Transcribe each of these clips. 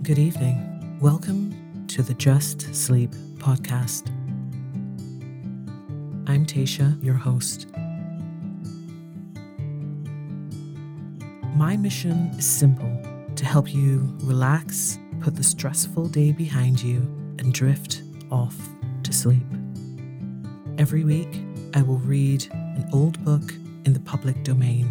Good evening. Welcome to the Just Sleep podcast. I'm Tasha, your host. My mission is simple: to help you relax, put the stressful day behind you, and drift off to sleep. Every week, I will read an old book in the public domain.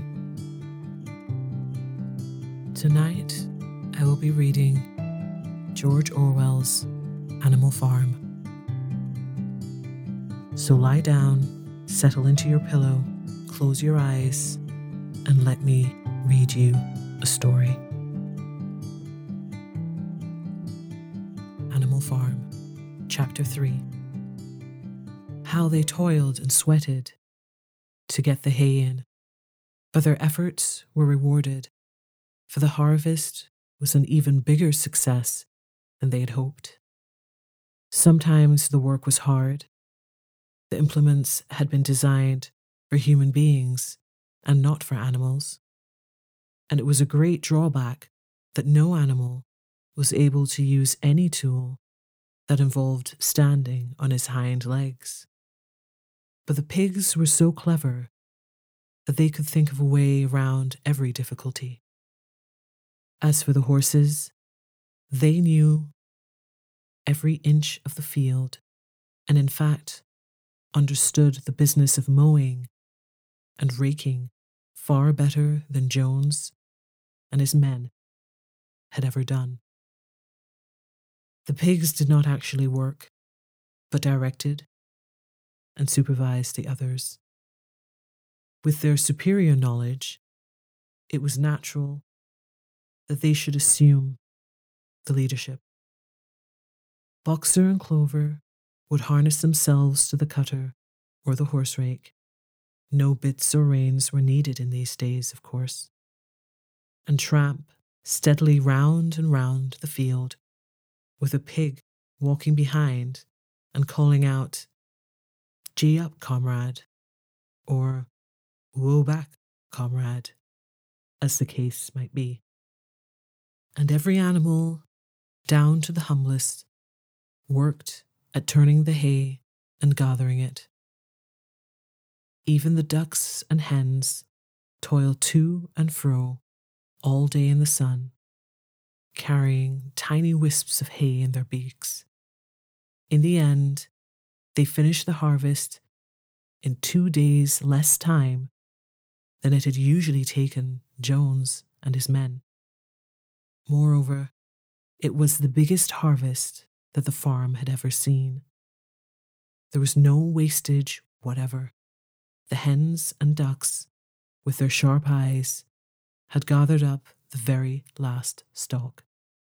Tonight, I will be reading George Orwell's Animal Farm. So lie down, settle into your pillow, close your eyes, and let me read you a story. Animal Farm, Chapter 3. How they toiled and sweated to get the hay in, but their efforts were rewarded, for the harvest was an even bigger success than they had hoped. Sometimes the work was hard. The implements had been designed for human beings and not for animals, and it was a great drawback that no animal was able to use any tool that involved standing on his hind legs. But the pigs were so clever that they could think of a way around every difficulty. As for the horses, they knew every inch of the field, and in fact, understood the business of mowing and raking far better than Jones and his men had ever done. The pigs did not actually work, but directed and supervised the others. With their superior knowledge, it was natural that they should assume the leadership. Boxer and Clover would harness themselves to the cutter or the horse rake. No bits or reins were needed in these days, of course, and tramp steadily round and round the field, with a pig walking behind and calling out, "Gee up, comrade," or "Woe back, comrade," as the case might be. And every animal, down to the humblest, worked at turning the hay and gathering it. Even the ducks and hens toiled to and fro all day in the sun, carrying tiny wisps of hay in their beaks. In the end, they finished the harvest in 2 days less time than it had usually taken Jones and his men. Moreover, it was the biggest harvest that the farm had ever seen. There was no wastage whatever. The hens and ducks, with their sharp eyes, had gathered up the very last stalk.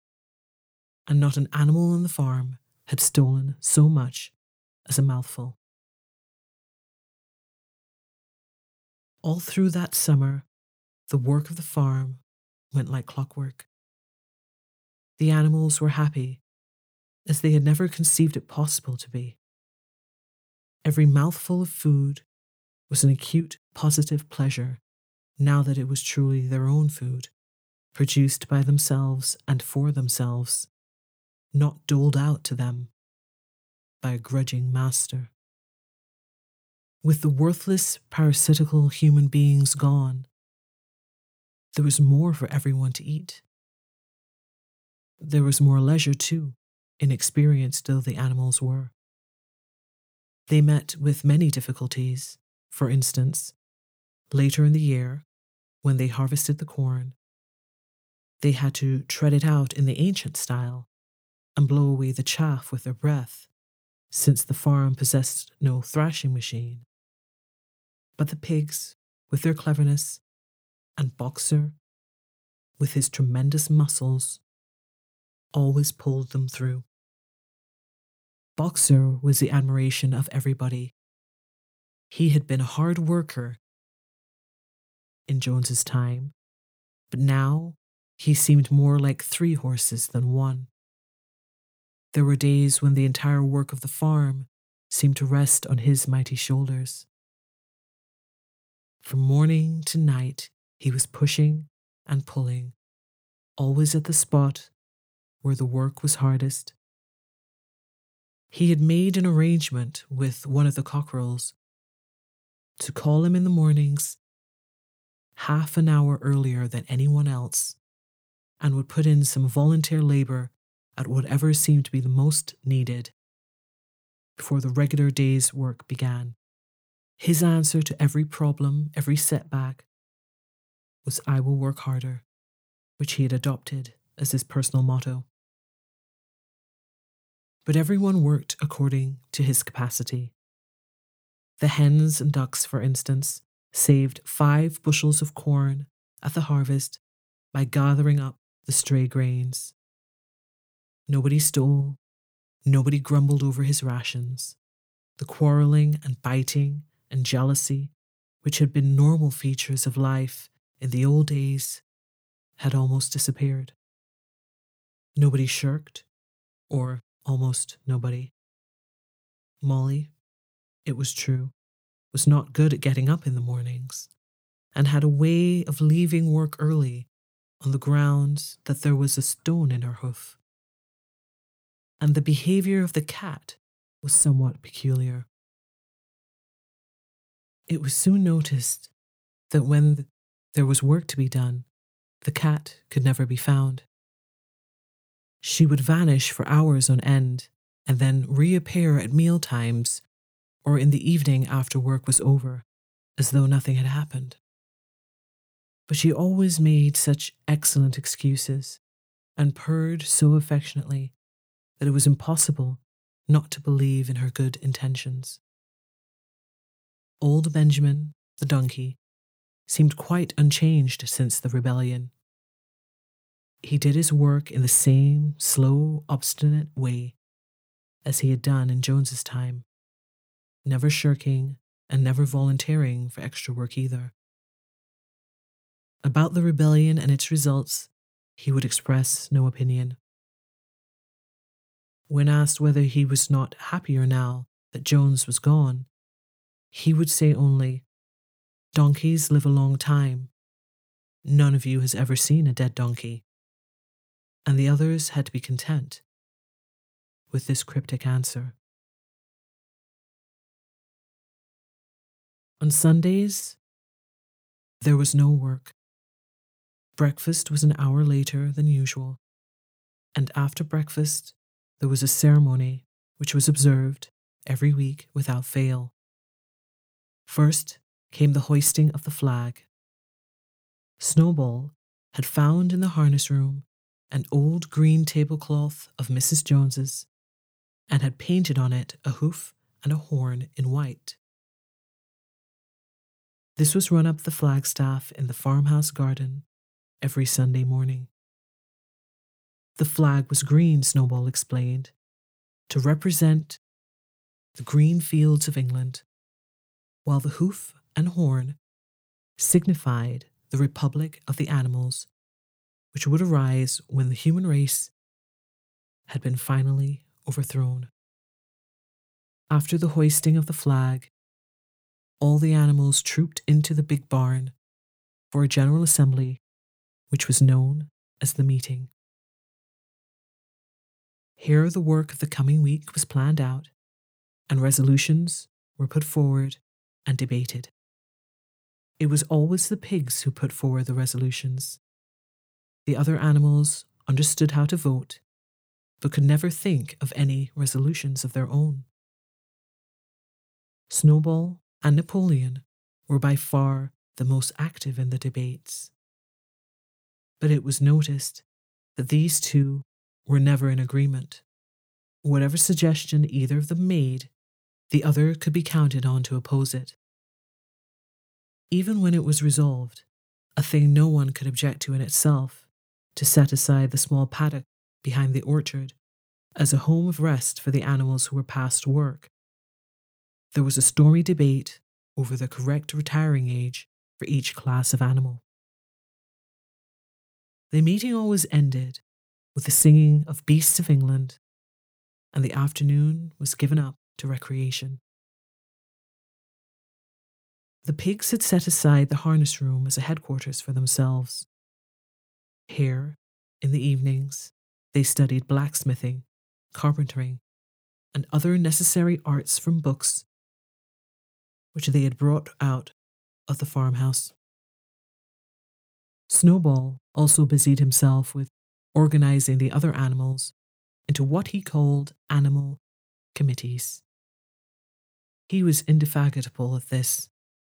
And not an animal on the farm had stolen so much as a mouthful. All through that summer, the work of the farm went like clockwork. The animals were happy, as they had never conceived it possible to be. Every mouthful of food was an acute, positive pleasure, now that it was truly their own food, produced by themselves and for themselves, not doled out to them by a grudging master. With the worthless, parasitical human beings gone, there was more for everyone to eat. There was more leisure, too, inexperienced though the animals were. They met with many difficulties. For instance, later in the year, when they harvested the corn, they had to tread it out in the ancient style and blow away the chaff with their breath, since the farm possessed no thrashing machine. But the pigs, with their cleverness, and Boxer, with his tremendous muscles, always pulled them through. Boxer was the admiration of everybody. He had been a hard worker in Jones's time, but now he seemed more like 3 horses than 1. There were days when the entire work of the farm seemed to rest on his mighty shoulders. From morning to night, he was pushing and pulling, always at the spot where the work was hardest. He had made an arrangement with one of the cockerels to call him in the mornings half an hour earlier than anyone else, and would put in some volunteer labour at whatever seemed to be the most needed before the regular day's work began. His answer to every problem, every setback, was "I will work harder," which he had adopted as his personal motto. But everyone worked according to his capacity. The hens and ducks, for instance, saved 5 bushels of corn at the harvest by gathering up the stray grains. Nobody stole, nobody grumbled over his rations. The quarrelling and biting and jealousy, which had been normal features of life in the old days, had almost disappeared. Nobody shirked, or almost nobody. Molly, it was true, was not good at getting up in the mornings, and had a way of leaving work early on the grounds that there was a stone in her hoof. And the behaviour of the cat was somewhat peculiar. It was soon noticed that when there was work to be done, the cat could never be found. She would vanish for hours on end and then reappear at meal times or in the evening after work was over, as though nothing had happened. But she always made such excellent excuses and purred so affectionately that it was impossible not to believe in her good intentions. Old Benjamin, the donkey, seemed quite unchanged since the rebellion. He did his work in the same slow, obstinate way as he had done in Jones's time, never shirking and never volunteering for extra work either. About the rebellion and its results, he would express no opinion. When asked whether he was not happier now that Jones was gone, he would say only, "Donkeys live a long time. None of you has ever seen a dead donkey." And the others had to be content with this cryptic answer. On Sundays, there was no work. Breakfast was an hour later than usual, and after breakfast, there was a ceremony which was observed every week without fail. First came the hoisting of the flag. Snowball had found in the harness room an old green tablecloth of Mrs. Jones's and had painted on it a hoof and a horn in white. This was run up the flagstaff in the farmhouse garden every Sunday morning. The flag was green, Snowball explained, to represent the green fields of England, while the hoof and horn signified the republic of the animals, which would arise when the human race had been finally overthrown. After the hoisting of the flag, all the animals trooped into the big barn for a general assembly, which was known as the meeting. Here the work of the coming week was planned out, and resolutions were put forward and debated. It was always the pigs who put forward the resolutions. The other animals understood how to vote, but could never think of any resolutions of their own. Snowball and Napoleon were by far the most active in the debates. But it was noticed that these two were never in agreement. Whatever suggestion either of them made, the other could be counted on to oppose it. Even when it was resolved, a thing no one could object to in itself, to set aside the small paddock behind the orchard as a home of rest for the animals who were past work, there was a stormy debate over the correct retiring age for each class of animal. The meeting always ended with the singing of Beasts of England, and the afternoon was given up to recreation. The pigs had set aside the harness room as a headquarters for themselves. Here, in the evenings, They studied blacksmithing, carpentering, and other necessary arts from books which they had brought out of the farmhouse. Snowball also busied himself with organizing the other animals into what he called animal committees. He was indefatigable at this.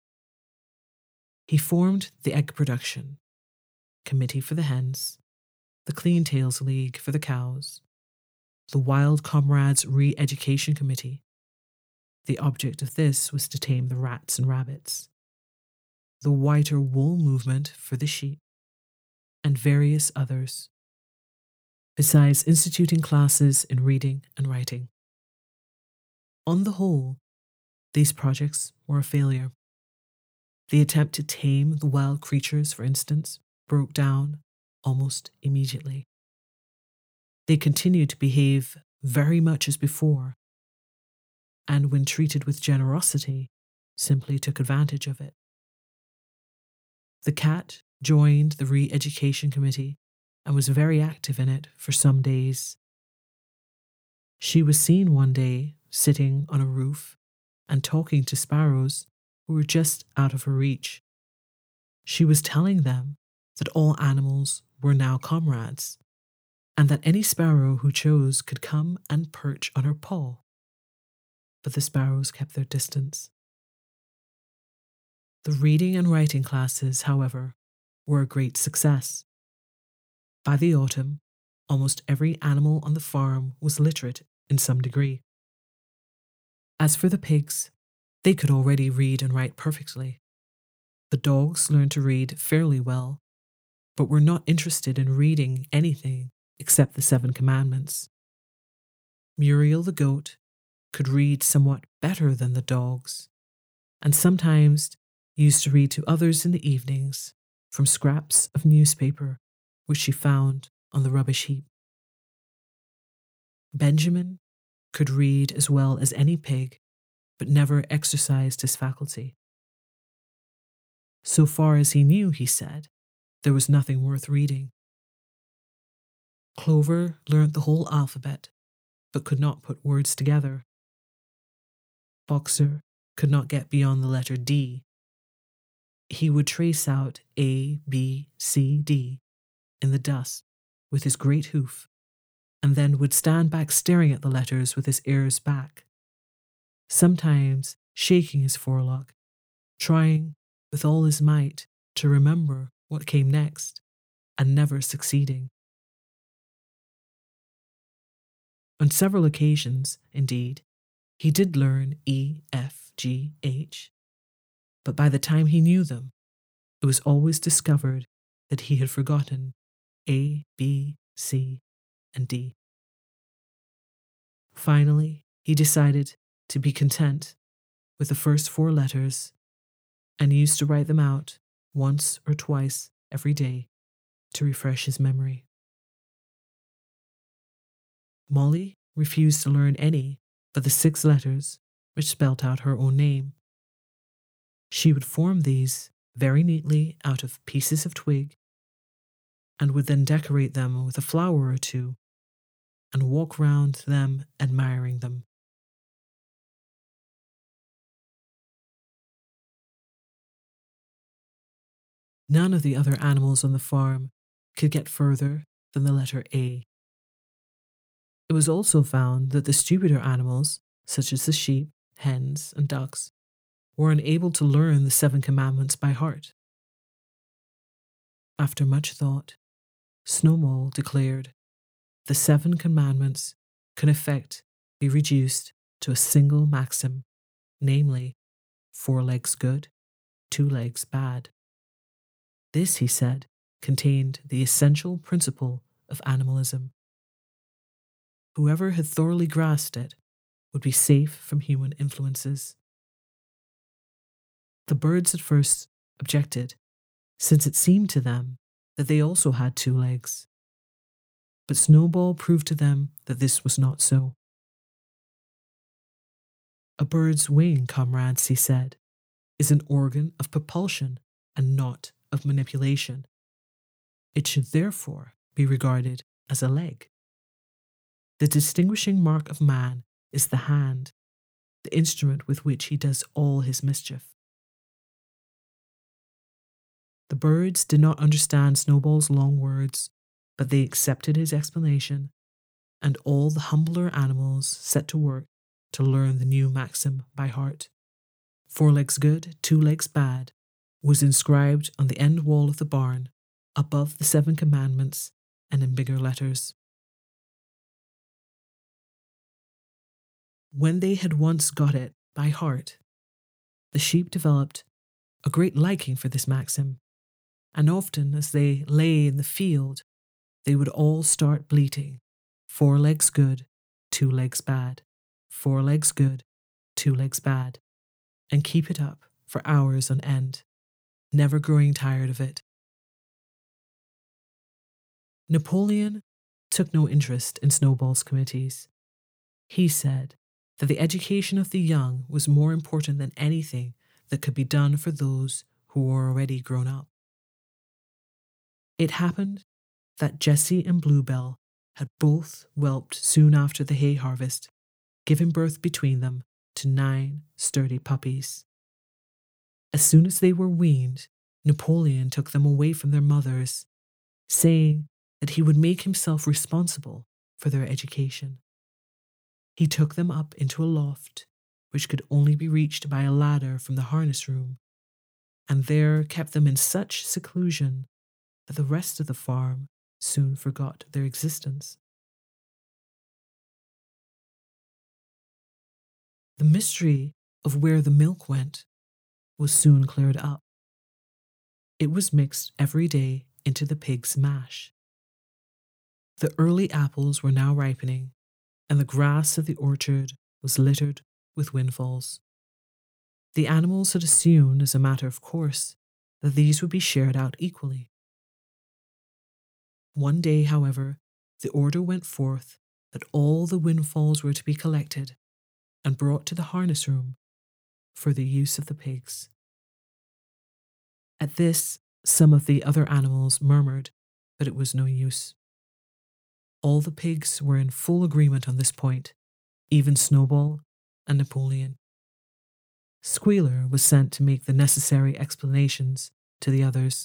He formed the Egg Production Committee for the hens, the Clean Tails League for the cows, the Wild Comrades Re-Education Committee. The object of this was to tame the rats and rabbits, the Whiter Wool Movement for the sheep, and various others, besides instituting classes in reading and writing. On the whole, these projects were a failure. The attempt to tame the wild creatures, for instance, broke down almost immediately. They continued to behave very much as before, and when treated with generosity, simply took advantage of it. The cat joined the Re-Education Committee and was very active in it for some days. She was seen one day sitting on a roof and talking to sparrows who were just out of her reach. She was telling them that all animals were now comrades, and that any sparrow who chose could come and perch on her paw. But the sparrows kept their distance. The reading and writing classes, however, were a great success. By the autumn, almost every animal on the farm was literate in some degree. As for the pigs, they could already read and write perfectly. The dogs learned to read fairly well, but were not interested in reading anything except the 7 Commandments. Muriel the goat could read somewhat better than the dogs, and sometimes used to read to others in the evenings from scraps of newspaper which she found on the rubbish heap. Benjamin could read as well as any pig, but never exercised his faculty. So far as he knew, he said, there was nothing worth reading. Clover learnt the whole alphabet, but could not put words together. Boxer could not get beyond the letter D. He would trace out A, B, C, D in the dust with his great hoof, and then would stand back staring at the letters with his ears back, sometimes shaking his forelock, trying with all his might to remember what came next, and never succeeding. On several occasions, indeed, he did learn E, F, G, H, but by the time he knew them, it was always discovered that he had forgotten A, B, C, and D. Finally, he decided to be content with the first 4 letters and used to write them out once or twice every day to refresh his memory. Molly refused to learn any but the 6 letters which spelt out her own name. She would form these very neatly out of pieces of twig, and would then decorate them with a flower or two, and walk round them admiring them. None of the other animals on the farm could get further than the letter A. It was also found that the stupider animals, such as the sheep, hens, and ducks, were unable to learn the 7 Commandments by heart. After much thought, Snowball declared, the 7 Commandments can in effect be reduced to a single maxim, namely, 4 legs good, 2 legs bad. This, he said, contained the essential principle of animalism. Whoever had thoroughly grasped it would be safe from human influences. The birds at first objected, since it seemed to them that they also had 2 legs. But Snowball proved to them that this was not so. A bird's wing, comrades, he said, is an organ of propulsion and not of manipulation. It should therefore be regarded as a leg. The distinguishing mark of man is the hand, the instrument with which he does all his mischief. The birds did not understand Snowball's long words, but they accepted his explanation, and all the humbler animals set to work to learn the new maxim by heart. 4 legs good, 2 legs bad was inscribed on the end wall of the barn, above the 7 commandments and in bigger letters. When they had once got it by heart, the sheep developed a great liking for this maxim, and often as they lay in the field, they would all start bleating, 4 legs good, 2 legs bad, 4 legs good, 2 legs bad, and keep it up for hours on end, never growing tired of it. Napoleon took no interest in Snowball's committees. He said that the education of the young was more important than anything that could be done for those who were already grown up. It happened that Jessie and Bluebell had both whelped soon after the hay harvest, giving birth between them to 9 sturdy puppies. As soon as they were weaned, Napoleon took them away from their mothers, saying that he would make himself responsible for their education. He took them up into a loft, which could only be reached by a ladder from the harness room, and there kept them in such seclusion that the rest of the farm soon forgot their existence. The mystery of where the milk went was soon cleared up. It was mixed every day into the pigs' mash. The early apples were now ripening, and the grass of the orchard was littered with windfalls. The animals had assumed, as a matter of course, that these would be shared out equally. One day, however, the order went forth that all the windfalls were to be collected and brought to the harness room for the use of the pigs. At this, some of the other animals murmured, but it was no use. All the pigs were in full agreement on this point, even Snowball and Napoleon. Squealer was sent to make the necessary explanations to the others.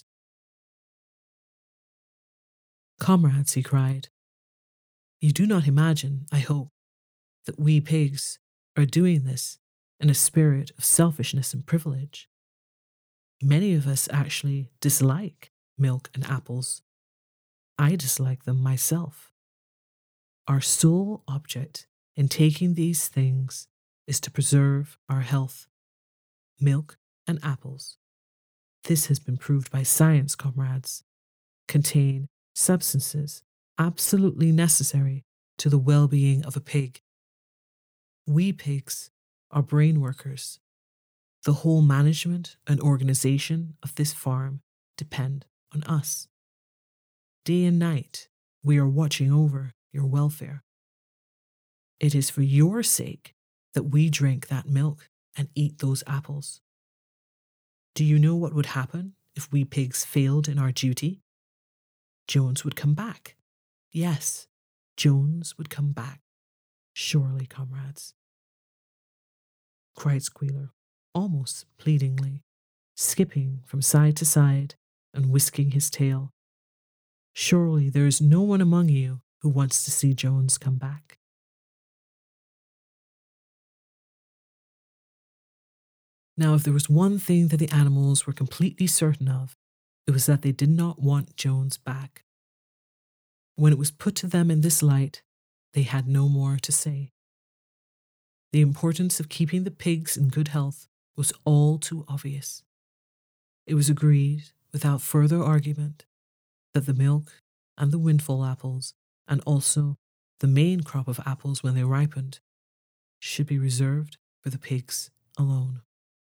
"Comrades," he cried, "you do not imagine, I hope, that we pigs are doing this in a spirit of selfishness and privilege. Many of us actually dislike milk and apples. I dislike them myself. Our sole object in taking these things is to preserve our health. Milk and apples, this has been proved by science, comrades, contain substances absolutely necessary to the well-being of a pig. We pigs are brain workers. The whole management and organization of this farm depend on us. Day and night, we are watching over your welfare. It is for your sake that we drink that milk and eat those apples. Do you know what would happen if we pigs failed in our duty? Jones would come back. Yes, Jones would come back. Surely, comrades," cried Squealer, almost pleadingly, skipping from side to side and whisking his tail. "Surely there is no one among you who wants to see Jones come back." Now, if there was one thing that the animals were completely certain of, it was that they did not want Jones back. When it was put to them in this light, they had no more to say. The importance of keeping the pigs in good health was all too obvious. It was agreed, without further argument, that the milk and the windfall apples, and also the main crop of apples when they ripened, should be reserved for the pigs alone.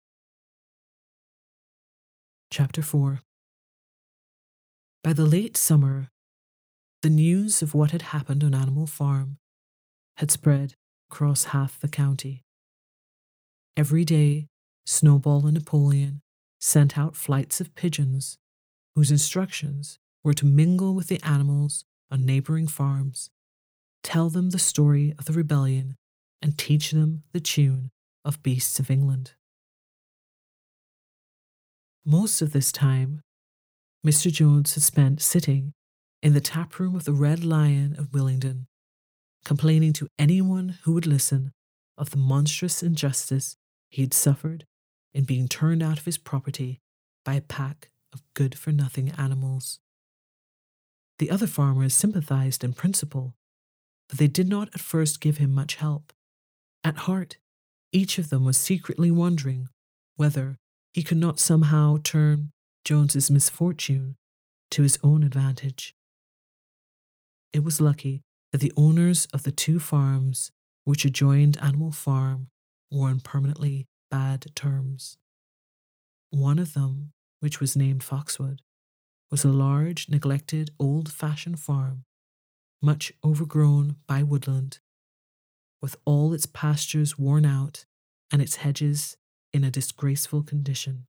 Chapter 4. By the late summer, the news of what had happened on Animal Farm had spread across half the county. Every day, Snowball and Napoleon sent out flights of pigeons whose instructions were to mingle with the animals on neighboring farms, tell them the story of the rebellion, and teach them the tune of Beasts of England. Most of this time, Mr. Jones had spent sitting in the tap room of the Red Lion of Willingdon, complaining to anyone who would listen of the monstrous injustice he had suffered in being turned out of his property by a pack of good-for-nothing animals. The other farmers sympathized in principle, but they did not at first give him much help. At heart, each of them was secretly wondering whether he could not somehow turn Jones's misfortune to his own advantage. It was lucky that the owners of the two farms which adjoined Animal Farm were on permanently bad terms. One of them, which was named Foxwood, was a large, neglected, old-fashioned farm, much overgrown by woodland, with all its pastures worn out and its hedges in a disgraceful condition.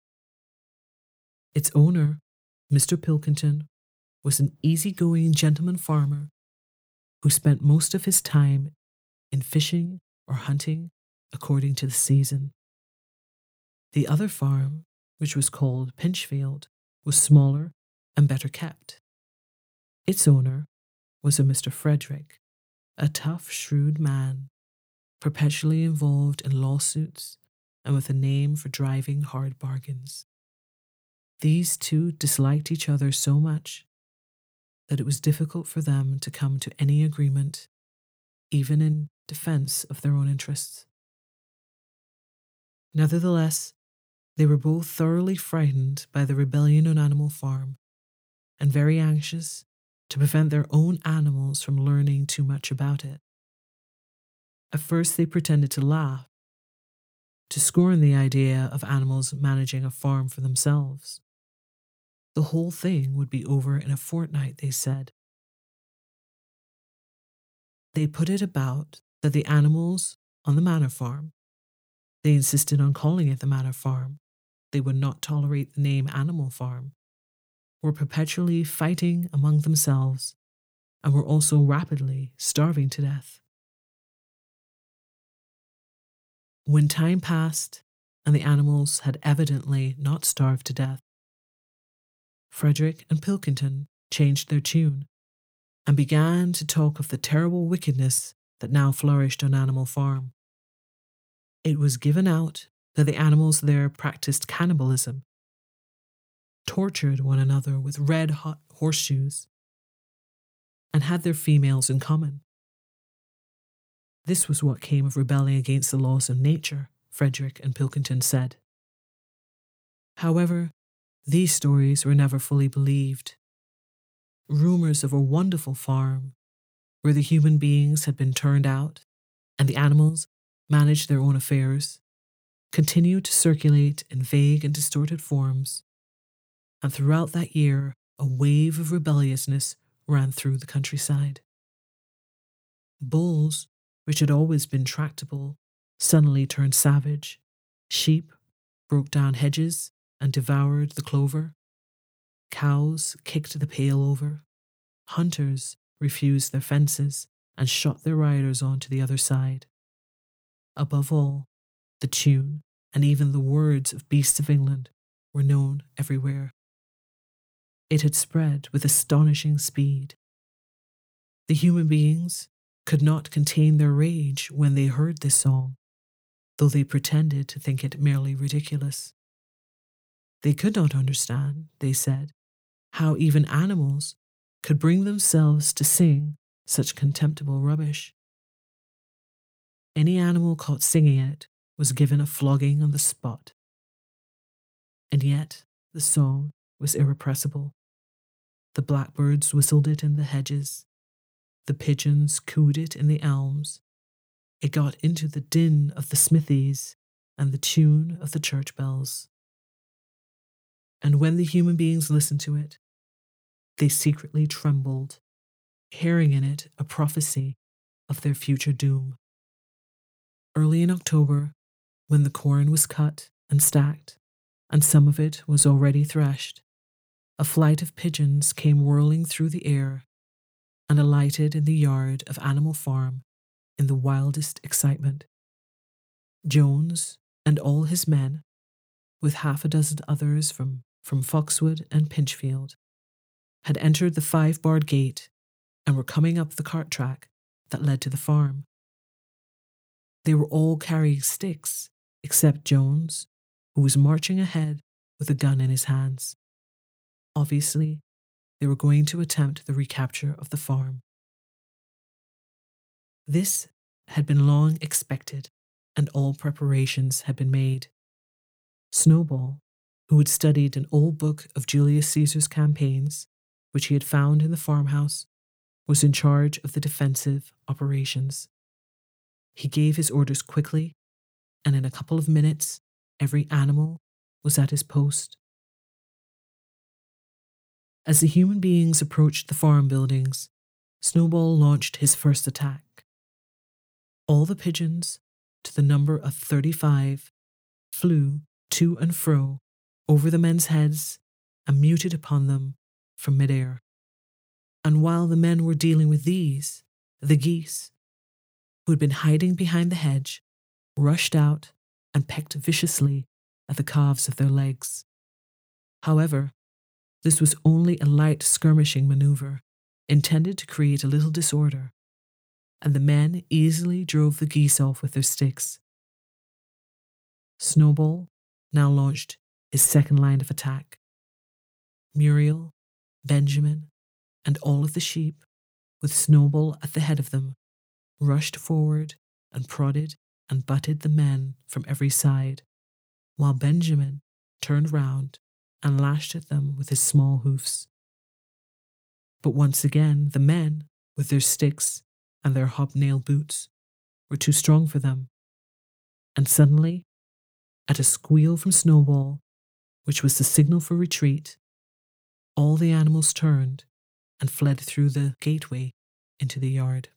Its owner, Mr. Pilkington, was an easy-going gentleman farmer who spent most of his time in fishing or hunting according to the season. The other farm, which was called Pinchfield, was smaller and better kept. Its owner was a Mr. Frederick, a tough, shrewd man, perpetually involved in lawsuits and with a name for driving hard bargains. These two disliked each other so much that it was difficult for them to come to any agreement, even in defense of their own interests. Nevertheless, they were both thoroughly frightened by the rebellion on Animal Farm and very anxious to prevent their own animals from learning too much about it. At first they pretended to laugh, to scorn the idea of animals managing a farm for themselves. The whole thing would be over in a fortnight, they said. They put it about that the animals on the manor farm, they insisted on calling it the manor farm, they would not tolerate the name Animal Farm, were perpetually fighting among themselves and were also rapidly starving to death. When time passed and the animals had evidently not starved to death, Frederick and Pilkington changed their tune and began to talk of the terrible wickedness that now flourished on Animal Farm. It was given out that the animals there practiced cannibalism, tortured one another with red-hot horseshoes, and had their females in common. This was what came of rebelling against the laws of nature, Frederick and Pilkington said. However, these stories were never fully believed. Rumors of a wonderful farm, where the human beings had been turned out and the animals managed their own affairs, continued to circulate in vague and distorted forms, and throughout that year a wave of rebelliousness ran through the countryside. Bulls, which had always been tractable, suddenly turned savage. Sheep broke down hedges and devoured the clover. Cows kicked the pail over. Hunters refused their fences and shot their riders on to the other side. Above all, the tune and even the words of Beasts of England were known everywhere. It had spread with astonishing speed. The human beings could not contain their rage when they heard this song, though they pretended to think it merely ridiculous. They could not understand, they said, how even animals could bring themselves to sing such contemptible rubbish. Any animal caught singing it was given a flogging on the spot. And yet the song was irrepressible. The blackbirds whistled it in the hedges. The pigeons cooed it in the elms. It got into the din of the smithies and the tune of the church bells. And when the human beings listened to it, they secretly trembled, hearing in it a prophecy of their future doom. Early in October, when the corn was cut and stacked, and some of it was already threshed, a flight of pigeons came whirling through the air, and alighted in the yard of Animal Farm in the wildest excitement. Jones and all his men, with half a dozen others from Foxwood and Pinchfield, had entered the 5-barred gate and were coming up the cart track that led to the farm. They were all carrying sticks, except Jones, who was marching ahead with a gun in his hands. Obviously, they were going to attempt the recapture of the farm. This had been long expected, and all preparations had been made. Snowball, who had studied an old book of Julius Caesar's campaigns, which he had found in the farmhouse, was in charge of the defensive operations. He gave his orders quickly, and in a couple of minutes, every animal was at his post. As the human beings approached the farm buildings, Snowball launched his first attack. All the pigeons, to the number of 35, flew to and fro over the men's heads and muted upon them from midair. And while the men were dealing with these, the geese, who had been hiding behind the hedge, rushed out and pecked viciously at the calves of their legs. However, this was only a light skirmishing maneuver intended to create a little disorder, and the men easily drove the geese off with their sticks. Snowball now launched his second line of attack. Muriel, Benjamin, and all of the sheep, with Snowball at the head of them, rushed forward and prodded and butted the men from every side, while Benjamin turned round and lashed at them with his small hoofs. But once again, the men, with their sticks and their hobnail boots, were too strong for them, and suddenly, at a squeal from Snowball, which was the signal for retreat, all the animals turned and fled through the gateway into the yard.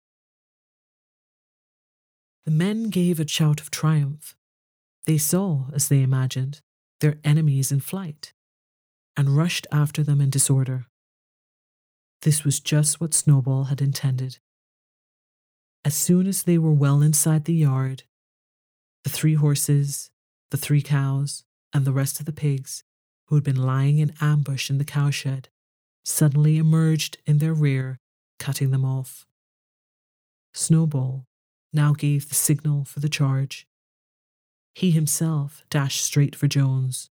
The men gave a shout of triumph. They saw, as they imagined, their enemies in flight, and rushed after them in disorder. This was just what Snowball had intended. As soon as they were well inside the yard, the 3 horses, the 3 cows, and the rest of the pigs, who had been lying in ambush in the cowshed, suddenly emerged in their rear, cutting them off. Snowball now gave the signal for the charge. He himself dashed straight for Jones.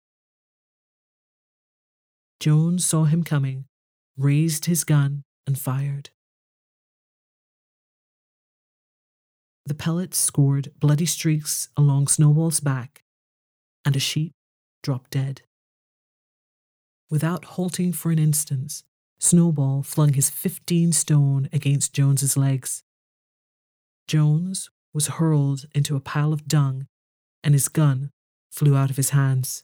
Jones saw him coming, raised his gun, and fired. The pellets scored bloody streaks along Snowball's back, and a sheep dropped dead. Without halting for an instant, Snowball flung his 15 stone against Jones's legs. Jones was hurled into a pile of dung, and his gun flew out of his hands.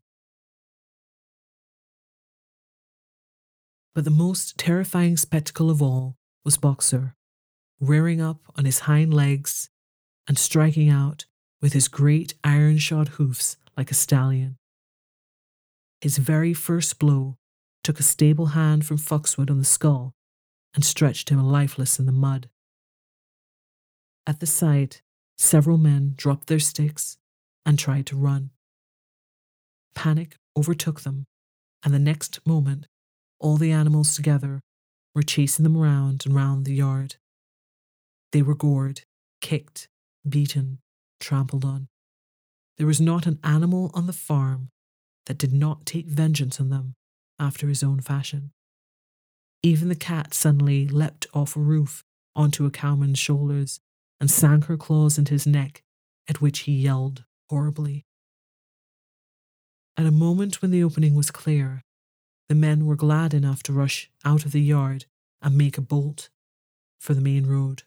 But the most terrifying spectacle of all was Boxer, rearing up on his hind legs and striking out with his great iron-shod hoofs like a stallion. His very first blow took a stable hand from Foxwood on the skull and stretched him lifeless in the mud. At the sight, several men dropped their sticks and tried to run. Panic overtook them, and the next moment, all the animals together were chasing them round and round the yard. They were gored, kicked, beaten, trampled on. There was not an animal on the farm that did not take vengeance on them after his own fashion. Even the cat suddenly leapt off a roof onto a cowman's shoulders and sank her claws into his neck, at which he yelled horribly. At a moment when the opening was clear, the men were glad enough to rush out of the yard and make a bolt for the main road.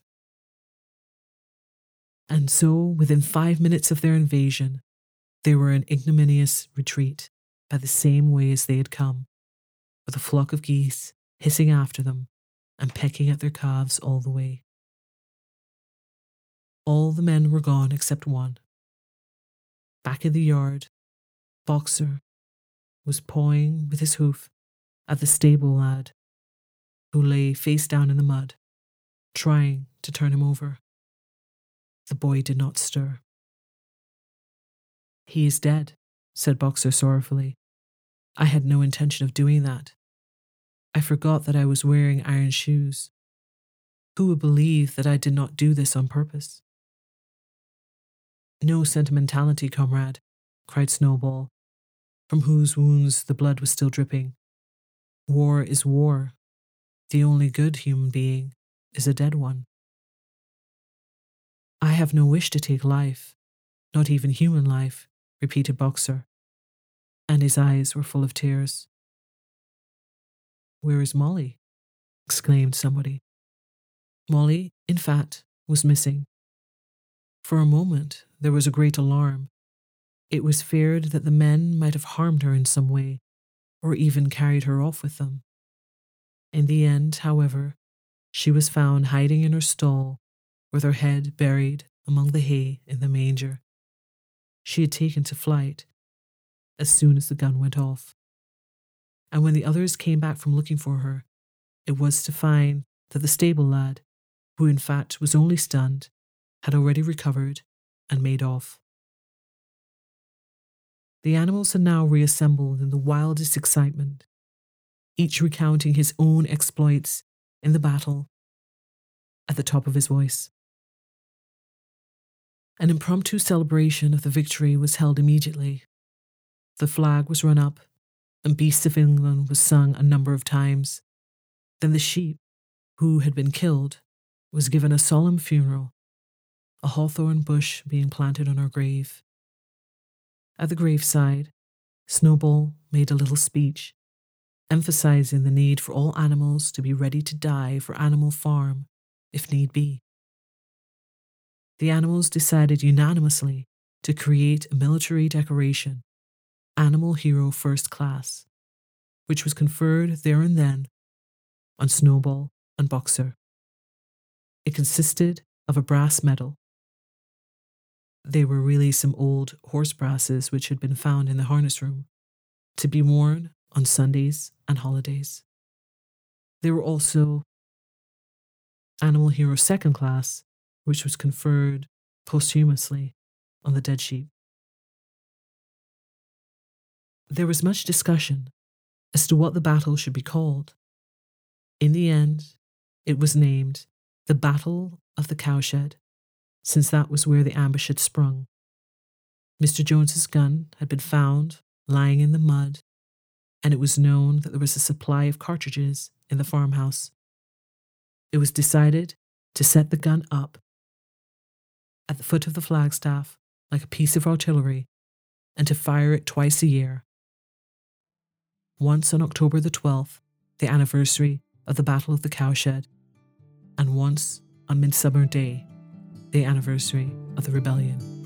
And so, within 5 minutes of their invasion, they were in ignominious retreat by the same way as they had come, with a flock of geese hissing after them and pecking at their calves all the way. All the men were gone except one. Back in the yard, Boxer was pawing with his hoof at the stable lad, who lay face down in the mud, trying to turn him over. The boy did not stir. "He is dead," said Boxer sorrowfully. "I had no intention of doing that. I forgot that I was wearing iron shoes. Who would believe that I did not do this on purpose?" "No sentimentality, comrade," cried Snowball, from whose wounds the blood was still dripping. "War is war. The only good human being is a dead one." "I have no wish to take life, not even human life," repeated Boxer, and his eyes were full of tears. "Where is Molly?" exclaimed somebody. Molly, in fact, was missing. For a moment there was a great alarm. It was feared that the men might have harmed her in some way, or even carried her off with them. In the end, however, she was found hiding in her stall, with her head buried among the hay in the manger. She had taken to flight as soon as the gun went off. And when the others came back from looking for her, it was to find that the stable lad, who in fact was only stunned, had already recovered and made off. The animals had now reassembled in the wildest excitement, each recounting his own exploits in the battle at the top of his voice. An impromptu celebration of the victory was held immediately. The flag was run up, and Beasts of England was sung a number of times. Then the sheep, who had been killed, was given a solemn funeral, a hawthorn bush being planted on her grave. At the graveside, Snowball made a little speech, emphasizing the need for all animals to be ready to die for Animal Farm, if need be. The animals decided unanimously to create a military decoration, Animal Hero First Class, which was conferred there and then on Snowball and Boxer. It consisted of a brass medal. They were really some old horse brasses which had been found in the harness room, to be worn on Sundays and holidays. There were also Animal Hero Second Class, which was conferred posthumously on the dead sheep. There was much discussion as to what the battle should be called. In the end, it was named the Battle of the Cowshed, since that was where the ambush had sprung. Mr. Jones's gun had been found lying in the mud, and it was known that there was a supply of cartridges in the farmhouse. It was decided to set the gun up at the foot of the flagstaff like a piece of artillery and to fire it twice a year. Once on October the 12th, the anniversary of the Battle of the Cowshed, and once on Midsummer Day, the anniversary of the rebellion.